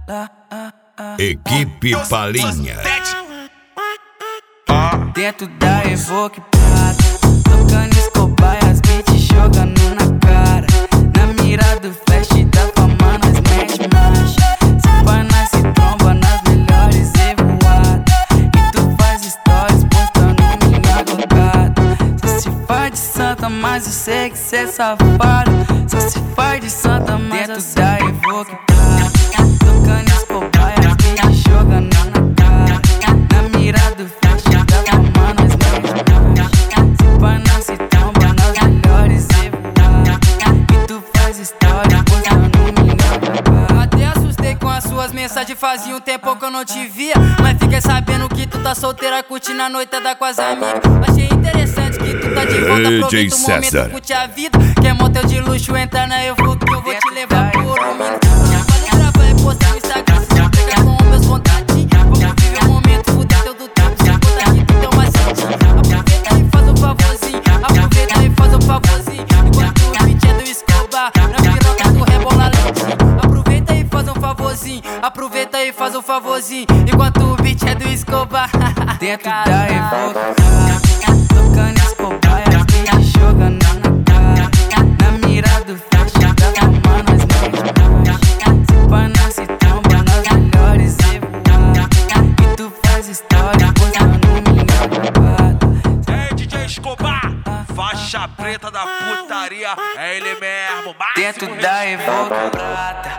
Equipe Palinha. Dentro da Evoque Prata, tocando Escobar e as beats jogando na cara. Na mira do flash da fama nós mete marcha. Se vai nós se tromba nas melhores revoadas. E tu faz stories postando minha gongada. Só se faz de santa, mas eu sei que cê é safado. Só se faz de santa, mas dentro da Evoque Prata, tocando Escobar e as beats jogando na cara. Na mira do flash da fama nós mete marcha. Se vai nós se tromba nas melhores revoadas. E tu faz stories postando minha gongada. Até assustei com as suas mensagens, fazia um tempo que eu não te via. Mas fiquei sabendo que tu tá solteira, curtindo a noitada com as amigas. Achei interessante que tu tá de volta, aproveita o momento, curte a vida. Quer motel de luxo, entra na Evoque que eu vou te levar pro ouro. Pode gravar e postar no Instagram, se não pega com meus contatinhos. Vamos viver o momento, fuder teu do tempo, se conta que tu tem uma sentinha. Aproveita e faz um favorzinho, aproveita e faz um favorzinho. Enquanto o beat é do Escobar, na piroca do rebola lentinho. Aproveita e faz um favorzinho, aproveita e faz um favorzinho. Enquanto o beat é do Escobar. Dentro da Evoque Prata, tocando Escobar e as beats jogando na cara. Na mira do flash da fama nós mete marcha. Se vai nós se tromba nas melhores revoadas. E tu faz história postando minha gongada. É DJ Escobar, faixa preta da putaria, é ele mesmo, máximo Dentro da respeito. Evoque Prata.